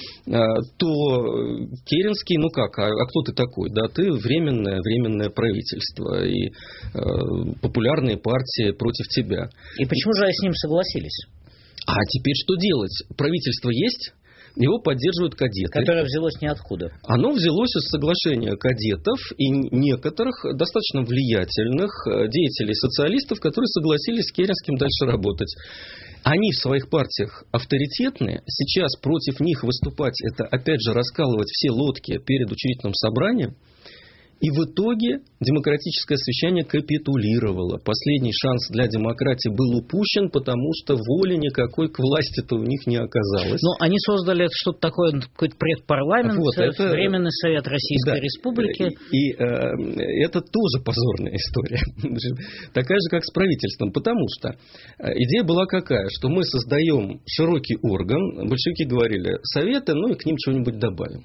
то Керенский, ну как, а, а кто ты такой? Да, ты временное, временное правительство и э, популярные партии против тебя. И почему же с ним согласились? А теперь что делать? Правительство есть? Его поддерживают кадеты. Которое взялось ниоткуда. Оно взялось из соглашения кадетов и некоторых достаточно влиятельных деятелей социалистов, которые согласились с Керенским дальше работать. Они в своих партиях авторитетные. Сейчас против них выступать, это опять же раскалывать все лодки перед учредительным собранием. И в итоге демократическое совещание капитулировало. Последний шанс для демократии был упущен, потому что воли никакой к власти-то у них не оказалось. Но они создали что-то такое, какой-то предпарламент, вот, это... Временный совет Российской да. Республики. И, и э, это тоже позорная история. Такая же, как с правительством. Потому что идея была какая? Что мы создаем широкий орган. Большевики говорили советы, ну и к ним чего-нибудь добавим.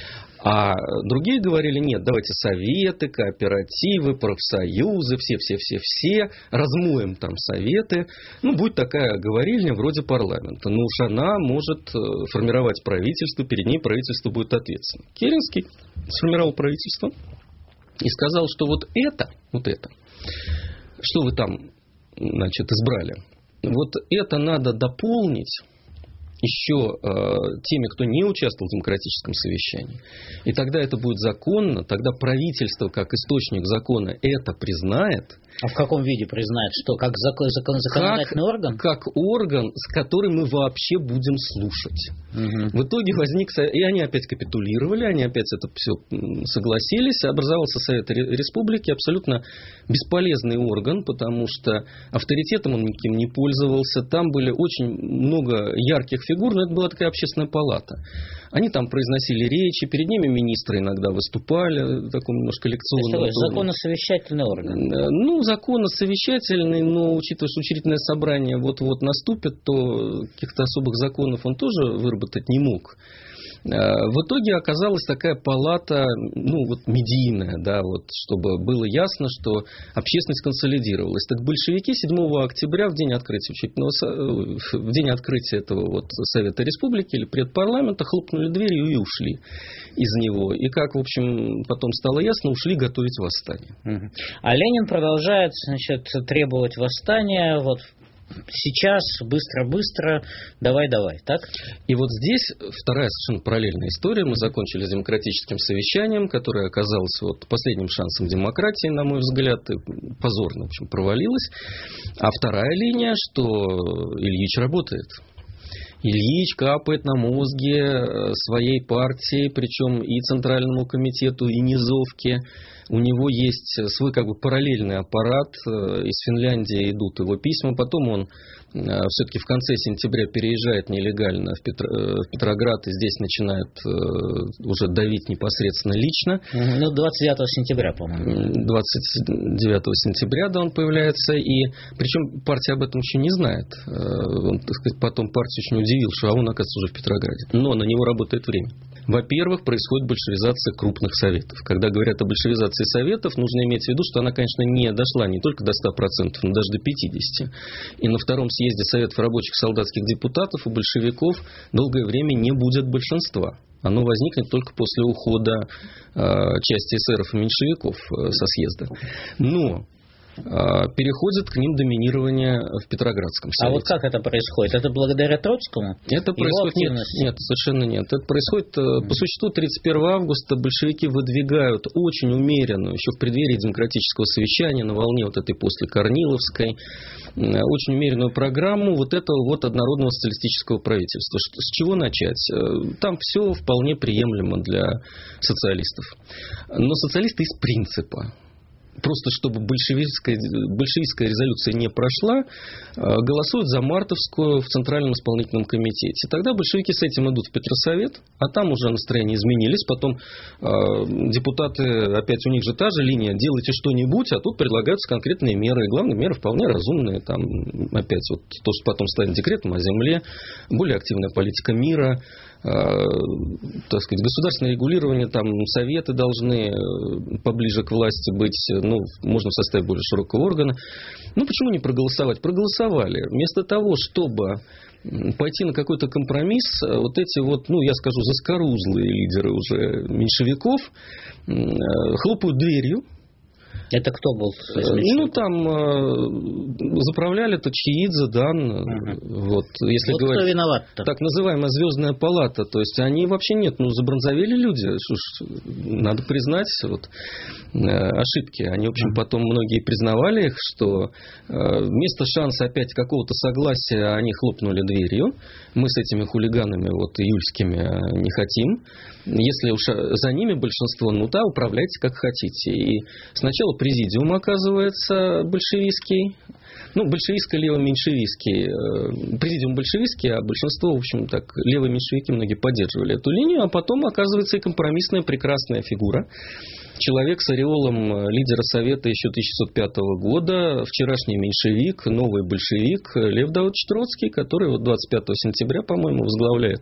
А другие говорили, нет, давайте советы, кооперативы, профсоюзы, все-все-все-все, размоем там советы. Ну, будет такая говорильня вроде парламента. Но уж она может формировать правительство, перед ней правительство будет ответственно. Керенский сформировал правительство и сказал, что вот это, вот это, что вы там, значит, избрали, вот это надо дополнить еще э, теми, кто не участвовал в демократическом совещании. И тогда это будет законно, тогда правительство, как источник закона, это признает. А в каком виде признает? Что, как закон, закон, законодательный как, орган? Как орган, с которым мы вообще будем слушать. Угу. В итоге возник... И они опять капитулировали, они опять это все согласились. Образовался Совет Республики, абсолютно бесполезный орган, потому что авторитетом он никем не пользовался. Там были очень много ярких фигур, но это была такая общественная палата. Они там произносили речи, перед ними министры иногда выступали в таком немножко лекционном тоне. Законосовещательный орган. Ну, законосовещательный, но учитывая, что учредительное собрание вот-вот наступит, то каких-то особых законов он тоже выработать не мог. В итоге оказалась такая палата, ну, вот медийная, да, вот, чтобы было ясно, что общественность консолидировалась. Так большевики седьмого октября, в день открытия учредительного, в день открытия этого вот Совета Республики или предпарламента, хлопнули дверью и ушли из него. И как, в общем, потом стало ясно, ушли готовить восстание. А Ленин продолжает, значит, требовать восстания, вот, сейчас, быстро-быстро, давай-давай, так? И вот здесь вторая совершенно параллельная история. Мы закончили с демократическим совещанием, которое оказалось вот последним шансом демократии, на мой взгляд, и позорно, в общем, провалилось. А вторая линия, что Ильич работает. Ильич капает на мозге своей партии, причем и Центральному комитету, и низовке. У него есть свой как бы параллельный аппарат. Из Финляндии идут его письма. Потом он все-таки в конце сентября переезжает нелегально в, Петро, в Петроград и здесь начинает уже давить непосредственно лично. Ну, двадцать девятого сентября, по-моему. двадцать девятого сентября, да, он появляется. И причем партия об этом еще не знает. Он, так сказать, потом партию очень удивил, что а он, оказывается, уже в Петрограде. Но на него работает время. Во-первых, происходит большевизация крупных советов. Когда говорят о большевизации советов, нужно иметь в виду, что она, конечно, не дошла не только до ста процентов, но даже до пятидесяти процентов. И на втором съезде Советов рабочих солдатских депутатов у большевиков долгое время не будет большинства. Оно возникнет только после ухода э, части эсеров и меньшевиков э, со съезда. Но переходит к ним доминирование в Петроградском совете. А вот как это происходит? Это благодаря Троцкому? Это происходит... Нет, нет, совершенно нет. Это происходит по существу тридцать первого августа. Большевики выдвигают очень умеренную, еще в преддверии демократического совещания, на волне вот этой после Корниловской, очень умеренную программу вот этого вот однородного социалистического правительства. С чего начать? Там все вполне приемлемо для социалистов. Но социалисты из принципа, просто чтобы большевистская, большевистская резолюция не прошла, голосуют за Мартовскую в Центральном исполнительном комитете. Тогда большевики с этим идут в Петросовет, а там уже настроения изменились. Потом э, депутаты, опять у них же та же линия, делайте что-нибудь, а тут предлагаются конкретные меры. И главные меры вполне разумные. Там опять вот то, что потом станет декретом о земле, более активная политика мира, э, так сказать, государственное регулирование, там советы должны поближе к власти быть, ну, можно в составе более широкого органа. Ну, почему не проголосовать? Проголосовали. Вместо того, чтобы пойти на какой-то компромисс, вот эти вот, ну, я скажу, заскорузлые лидеры уже меньшевиков хлопают дверью. Это кто был? Ну, там э, заправляли то Чиидзе, Дан. Угу. Вот, если вот говорить, кто виноват-то? Так называемая звездная палата. То есть они вообще нет, ну, забронзовели люди. Что ж, надо признать вот, э, ошибки. Они, в общем, потом многие признавали их, что э, вместо шанса опять какого-то согласия они хлопнули дверью. Мы с этими хулиганами вот июльскими не хотим. Если уж за ними большинство, ну да, управляйте как хотите. И сначала президиум оказывается большевистский, ну, большевистско-лево-меньшевистский, президиум большевистский, а большинство, в общем, так, левые меньшевики многие поддерживали эту линию, а потом оказывается и компромиссная прекрасная фигура. Человек с ореолом лидера Совета еще тысяча девятьсот пятого года, вчерашний меньшевик, новый большевик Лев Давыдович Троцкий, который вот двадцать пятого сентября, по-моему, возглавляет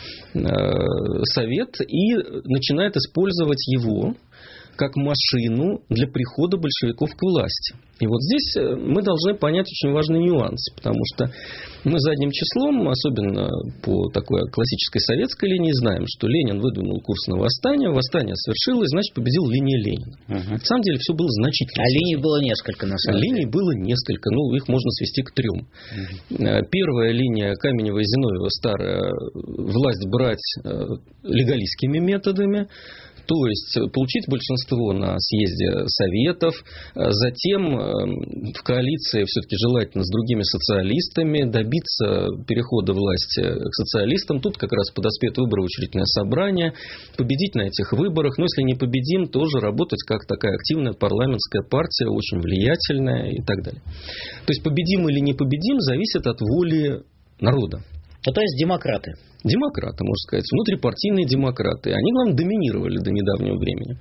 Совет и начинает использовать его как машину для прихода большевиков к власти. И вот здесь мы должны понять очень важный нюанс, потому что мы задним числом, особенно по такой классической советской линии, знаем, что Ленин выдвинул курс на восстание, восстание свершилось, значит, победил линия Ленина. Угу. На самом деле все было значительно. А линий было несколько, на самом деле. Линий было несколько, ну, их можно свести к трем. Угу. Первая линия Каменева и Зиновьева старая, власть брать легалистскими методами, то есть получить большинство на съезде Советов, затем в коалиции все-таки желательно с другими социалистами добиться перехода власти к социалистам. Тут как раз подоспеет выборы, учредительное собрание, победить на этих выборах. Но если не победим, тоже работать как такая активная парламентская партия, очень влиятельная и так далее. То есть победим или не победим зависит от воли народа. Ну, то есть демократы. Демократы, можно сказать, внутрипартийные демократы. Они, главное, доминировали до недавнего времени.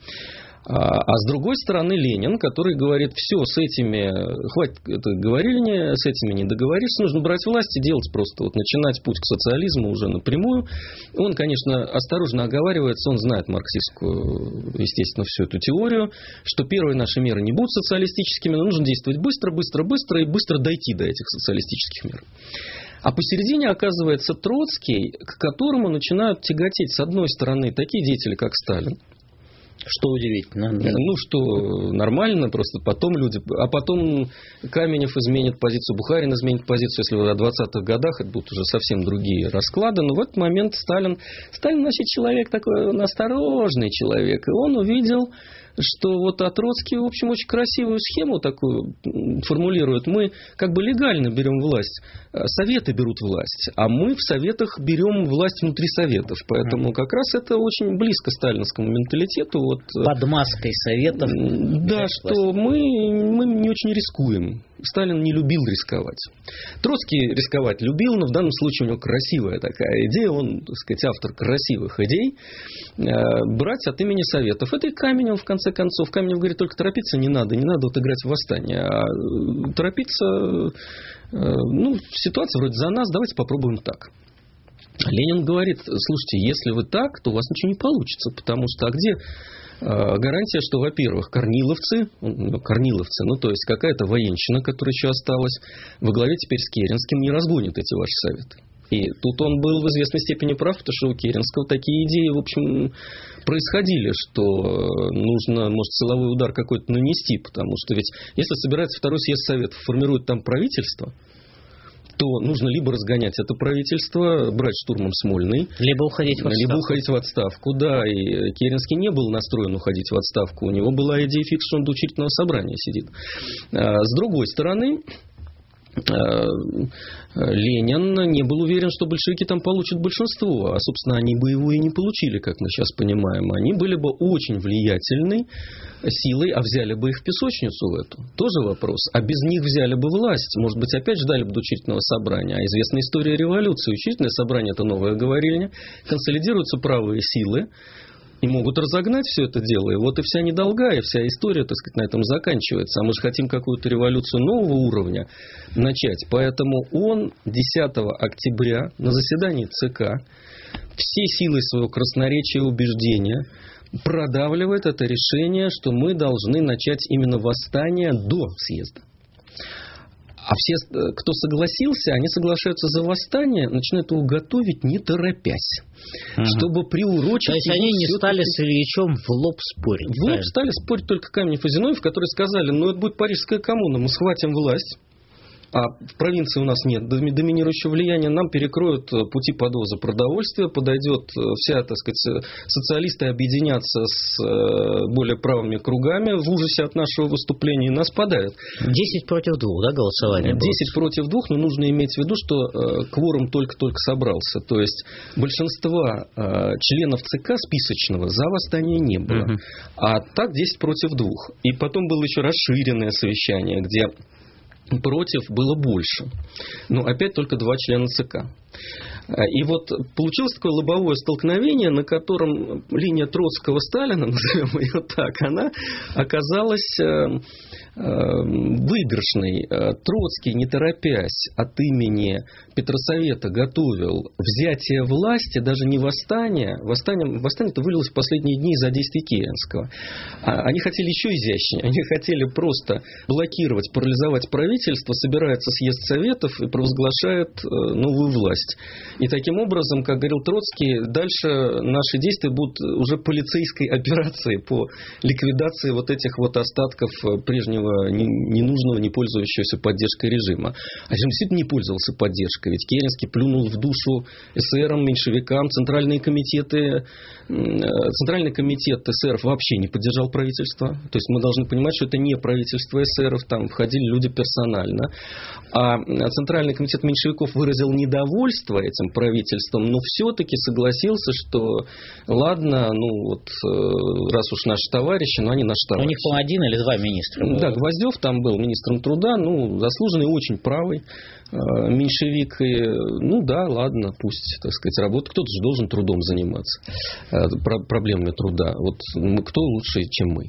А, а с другой стороны Ленин, который говорит, все, с этими, хватит это говорили, с этими не договоришься, нужно брать власть и делать просто, вот, начинать путь к социализму уже напрямую. Он, конечно, осторожно оговаривается, он знает марксистскую, естественно, всю эту теорию, что первые наши меры не будут социалистическими, но нужно действовать быстро, быстро, быстро и быстро дойти до этих социалистических мер. А посередине оказывается Троцкий, к которому начинают тяготеть, с одной стороны, такие деятели, как Сталин. Что удивительно. Ну, что нормально, просто потом люди... А потом Каменев изменит позицию, Бухарин изменит позицию, если в двадцатых годах это будут уже совсем другие расклады. Но в этот момент Сталин... Сталин, значит, человек такой, он осторожный человек. И он увидел, что вот Троцкий, в общем, очень красивую схему такую формулирует. Мы как бы легально берем власть. Советы берут власть, а мы в Советах берем власть внутри Советов. Поэтому как раз это очень близко сталинскому менталитету. Вот, под маской Советов. Да, что мы, мы не очень рискуем. Сталин не любил рисковать. Троцкий рисковать любил, но в данном случае у него красивая такая идея. Он, так сказать, автор красивых идей. Брать от имени Советов. Это и Каменев, в конце концов. Каменев говорит, только торопиться не надо. Не надо вот играть в восстание. А торопиться... Ну, ситуация вроде за нас, давайте попробуем так. Ленин говорит, слушайте, если вы так, то у вас ничего не получится, потому что, а где гарантия, что, во-первых, корниловцы, ну, корниловцы, ну, то есть какая-то военщина, которая еще осталась, во главе теперь с Керенским, не разгонит эти ваши советы. И тут он был в известной степени прав, потому что у Керенского такие идеи, в общем, происходили, что нужно, может, силовой удар какой-то нанести, потому что ведь если собирается второй съезд Советов, формирует там правительство, то нужно либо разгонять это правительство, брать штурмом Смольный, либо уходить в отставку. Либо уходить в отставку, да. И Керенский не был настроен уходить в отставку. У него была идея фикс, что он до учредительного собрания сидит. С другой стороны, Ленин не был уверен, что большевики там получат большинство, а, собственно, они бы его и не получили, как мы сейчас понимаем. Они были бы очень влиятельной силой, а взяли бы их в песочницу в эту. Тоже вопрос. А без них взяли бы власть. Может быть, опять ждали бы до учредительного собрания. А известная история революции. Учредительное собрание – это новая говорильня. Консолидируются правые силы и могут разогнать все это дело. И вот и вся недолга, и вся история, так сказать, на этом заканчивается. А мы же хотим какую-то революцию нового уровня начать. Поэтому он десятого октября на заседании ЦК всей силой своего красноречия и убеждения продавливает это решение, что мы должны начать именно восстание до съезда. А все, кто согласился, они соглашаются за восстание, начинают его готовить, не торопясь, ага. чтобы приурочить... То есть они не стали с Ильичом в лоб спорить. В лоб стали спорить только Каменев и Зиновьев, которые сказали, ну это будет Парижская коммуна, мы схватим власть. А в провинции у нас нет доминирующего влияния, нам перекроют пути подвоза продовольствия, подойдет вся, так сказать, социалисты объединятся с более правыми кругами в ужасе от нашего выступления и нас подавят. Десять против двух, да, голосование? Десять против двух, но нужно иметь в виду, что кворум только-только собрался. То есть большинства членов ЦК списочного за восстание не было. Угу. А так десять против двух. И потом было еще расширенное совещание, где против было больше. Но опять только два члена ЦК. И вот получилось такое лобовое столкновение, на котором линия Троцкого-Сталина, назовем ее так, она оказалась выигрышной. Троцкий, не торопясь, от имени Петросовета готовил взятие власти, даже не восстание. Восстание, восстание-то вылилось в последние дни из-за действий Керенского. Они хотели еще изящнее. Они хотели просто блокировать, парализовать правительство, собирается съезд Советов и провозглашает новую власть. И таким образом, как говорил Троцкий, дальше наши действия будут уже полицейской операцией по ликвидации вот этих вот остатков прежнего ненужного, не пользующегося поддержкой режима. А режим действительно не пользовался поддержкой, ведь Керенский плюнул в душу эсерам, меньшевикам, центральные комитеты, Центральный комитет эсеров вообще не поддержал правительство. То есть мы должны понимать, что это не правительство эсеров, там входили люди персонально. А Центральный комитет меньшевиков выразил недовольство этим правительством, но все-таки согласился, что ладно, ну вот раз уж наши товарищи, но они наши товарищи. У них, по один или два министра. Да, Гвоздев там был министром труда, ну, заслуженный, очень правый меньшевик. И, ну да, ладно, пусть, так сказать, работает. Кто-то же должен трудом заниматься, проблемами труда. Вот кто лучше, чем мы.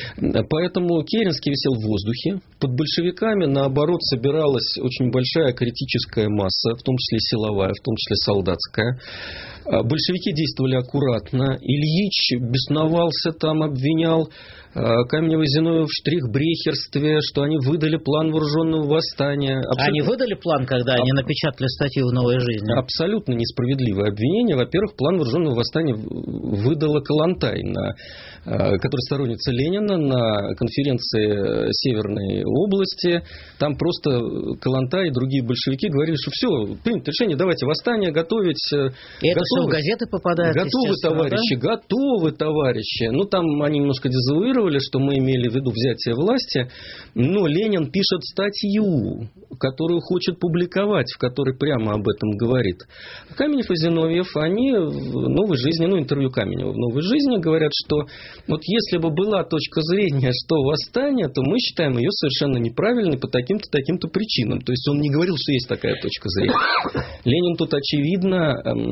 Поэтому Керенский висел в воздухе. Под большевиками, наоборот, собиралась очень большая критическая масса, в том числе силовая, в том числе солдатская. Большевики действовали аккуратно. Ильич бесновался там, обвинял Каменева и Зиновьева в штрихбрехерстве, что они выдали план вооруженного восстания. Абсолютно... Они выдали план, когда они напечатали статью в «Новой жизни»? Абсолютно несправедливое обвинение. Во-первых, план вооруженного восстания выдала Калантай, на... который сторонница Ленина, на конференции Северной области. Там просто Калантай и другие большевики говорили, что все, принято решение, давайте восстание готовить. И это все в газеты попадает? Готовы, товарищи, да? готовы, товарищи. Ну, там они немножко дезавуировали, что мы имели в виду взятие власти, но Ленин пишет статью, которую хочет публиковать, в которой прямо об этом говорит. Каменев и Зиновьев, они в «Новой жизни», ну, интервью Каменева в «Новой жизни» говорят, что вот если бы была точка зрения, что восстание, то мы считаем ее совершенно неправильной по таким-то, таким-то причинам. То есть он не говорил, что есть такая точка зрения. Ленин тут, очевидно,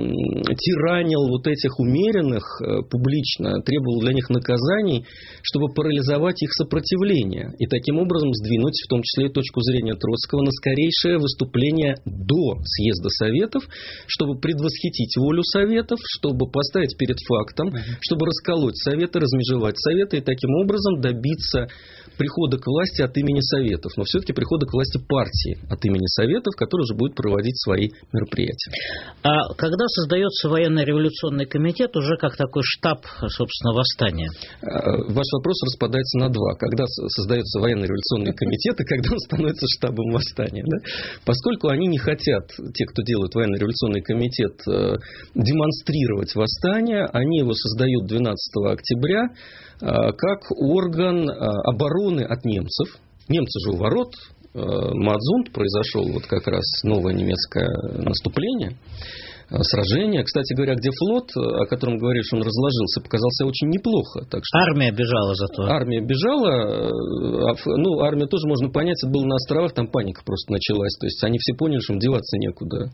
тиранил вот этих умеренных публично, требовал для них наказаний, чтобы парализовать их сопротивление и таким образом сдвинуть в том числе и точку зрения Троцкого на скорейшее выступление до съезда Советов, чтобы предвосхитить волю Советов, чтобы поставить перед фактом, чтобы расколоть Советы, размежевать Советы и таким образом добиться прихода к власти от имени Советов, но все-таки прихода к власти партии от имени Советов, который уже будет проводить свои мероприятия. А когда создается военно-революционный комитет, уже как такой штаб, собственно, восстания? Ваш вопрос распадается на два. Когда создается военно-революционный комитет и когда он становится штабом восстания. Да? Поскольку они не хотят, те, кто делает военно-революционный комитет, демонстрировать восстание, они его создают двенадцатого октября как орган обороны от немцев. Немцы же у ворот, Мадзунд, произошел вот как раз новое немецкое наступление, сражение. Кстати говоря, где флот, о котором говоришь, он разложился, показался очень неплохо. Так что армия бежала зато. Армия бежала. Ну, армию тоже можно понять, это было на островах, там паника просто началась. То есть они все поняли, что им деваться некуда.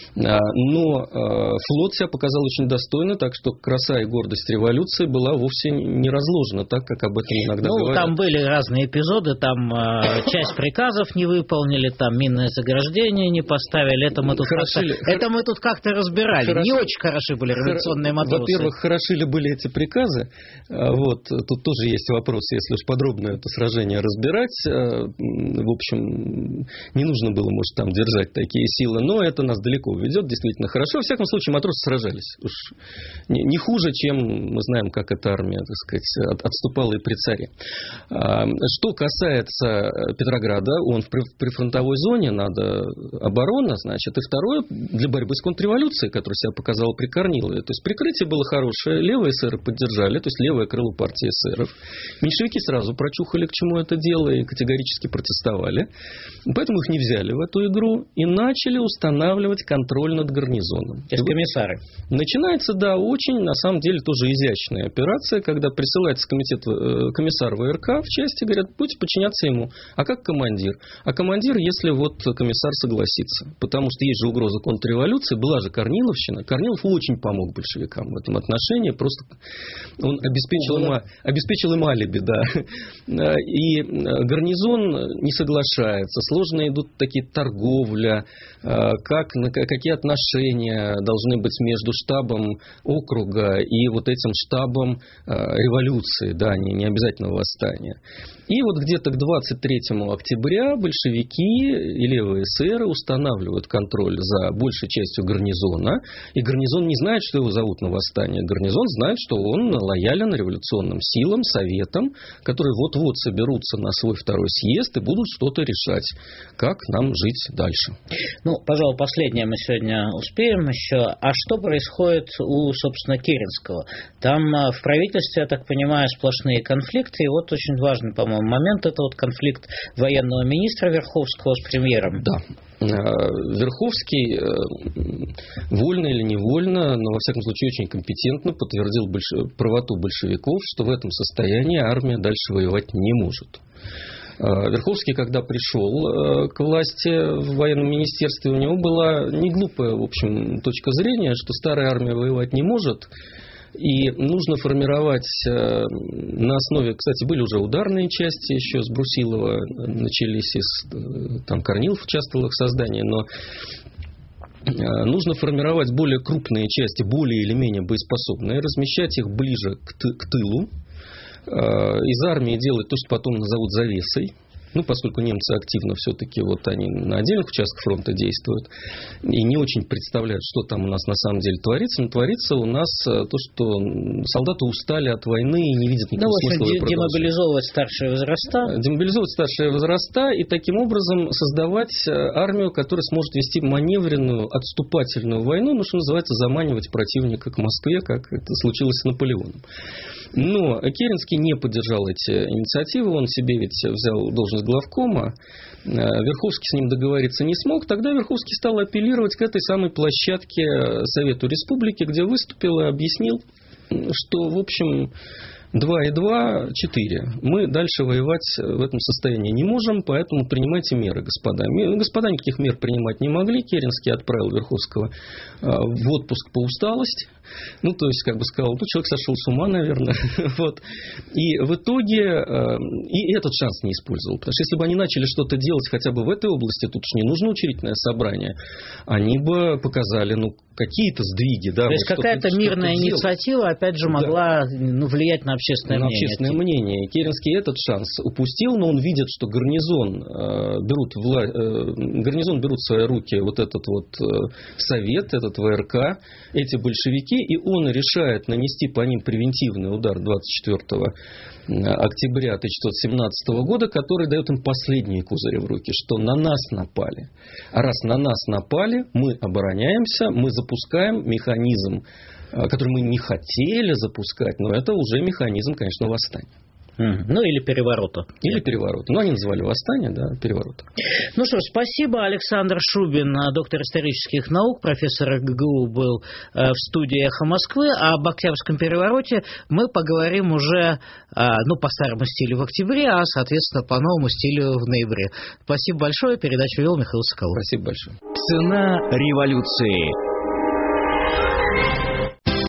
Но флот себя показал очень достойно, так что краса и гордость революции была вовсе не разложена так, как об этом иногда ну, говорят. Там были разные эпизоды, там часть приказов не выполнили, там минное заграждение не поставили. Это мы тут Хорошили, как-то, это мы тут как-то разбирали. Хороши, не очень хороши были революционные матросы. Во-первых, хороши ли были эти приказы? Вот, тут тоже есть вопрос, если уж подробно это сражение разбирать. В общем, не нужно было, может, там держать такие силы, но это нас далеко ведет, действительно хорошо. Во всяком случае, матросы сражались. Уж не, не хуже, чем мы знаем, как эта армия, так сказать, отступала и при царе. Что касается Петрограда, он в прифронтовой зоне, надо оборона, значит, и второе, для борьбы с контрреволюцией, которая себя показала при Корнилове. То есть прикрытие было хорошее, левые эсеры поддержали, то есть левое крыло партии эсеров. Меньшевики сразу прочухали, к чему это дело, и категорически протестовали. Поэтому их не взяли в эту игру и начали устанавливать контроль над гарнизоном. То есть комиссары. Начинается, да, очень, на самом деле, тоже изящная операция, когда присылается комитет, комиссар ВРК в части, говорят, будете подчиняться ему. А как командир? А командир, если вот комиссар согласится. Потому что есть же угроза контрреволюции, была же Корниловщина. Корнилов очень помог большевикам в этом отношении. Просто он обеспечил, им, обеспечил им алиби, да. И гарнизон не соглашается. Сложно идут такие торговля, как, какие отношения должны быть между штабом округа и вот этим штабом революции, да, не, не обязательно восстания. И вот где-то к двадцать третьему октября большевики и левые эсеры устанавливают контроль за большей частью гарнизона. И гарнизон не знает, что его зовут на восстание. Гарнизон знает, что он лоялен революционным силам, советам, которые вот-вот соберутся на свой второй съезд и будут что-то решать, как нам жить дальше. Ну, пожалуй, последнее мы сегодня успеем еще. А что происходит у, собственно, Керенского? Там в правительстве, я так понимаю, сплошные конфликты. И вот очень важный, по-моему, момент, это вот конфликт военного министра Верховского с премьером. Да. Верховский, вольно или невольно, но во всяком случае очень компетентно подтвердил больш... правоту большевиков, что в этом состоянии армия дальше воевать не может. Верховский, когда пришел к власти в военном министерстве, у него была не глупая, в общем, точка зрения, что старая армия воевать не может. И нужно формировать на основе, кстати, были уже ударные части еще с Брусилова, начались, из, там Корнилов участвовал в их создании, но нужно формировать более крупные части, более или менее боеспособные, размещать их ближе к, ты, к тылу, из армии делать то, что потом назовут завесой. Ну, поскольку немцы активно все-таки, вот они на отдельных участках фронта действуют и не очень представляют, что там у нас на самом деле творится. Но творится у нас то, что солдаты устали от войны и не видят никакого да, смысла. Да, демобилизовывать старшие возраста. Демобилизовывать старшие возраста и таким образом создавать армию, которая сможет вести маневренную, отступательную войну, ну, что называется, заманивать противника к Москве, как это случилось с Наполеоном. Но Керенский не поддержал эти инициативы, он себе ведь взял должность главкома, Верховский с ним договориться не смог, тогда Верховский стал апеллировать к этой самой площадке Совету Республики, где выступил и объяснил, что, в общем, два и два – четыре. Мы дальше воевать в этом состоянии не можем, поэтому принимайте меры, господа. Господа никаких мер принимать не могли. Керенский отправил Верховского в отпуск по усталости. Ну, то есть, как бы сказал, ну, человек сошел с ума, наверное. Вот. И в итоге и этот шанс не использовал. Потому что если бы они начали что-то делать хотя бы в этой области, тут уж не нужно учредительное собрание, они бы показали, ну, какие-то сдвиги. Да, то есть, вот какая-то мирная инициатива, опять же, могла да. ну, влиять на общественное на мнение. общественное мнение. Керенский этот шанс упустил, но он видит, что гарнизон э, берут вла... э, гарнизон берут в свои руки вот этот вот э, совет, этот ВРК, эти большевики, и он решает нанести по ним превентивный удар двадцать четвёртого октября тысяча девятьсот семнадцатого года, который дает им последние козыри в руки, что на нас напали. А раз на нас напали, мы обороняемся, мы запускаем механизм, который мы не хотели запускать, но это уже механизм, конечно, восстания. Ну, или переворота. Или переворота. Ну, они называли восстание, да, переворот. Ну что ж, спасибо. Александр Шубин, доктор исторических наук, профессор ГГУ, был в студии «Эхо Москвы». А об Октябрьском перевороте мы поговорим уже, ну, по старому стилю в октябре, а, соответственно, по новому стилю в ноябре. Спасибо большое. Передачу вел Михаил Соколов. Спасибо большое. Цена революции.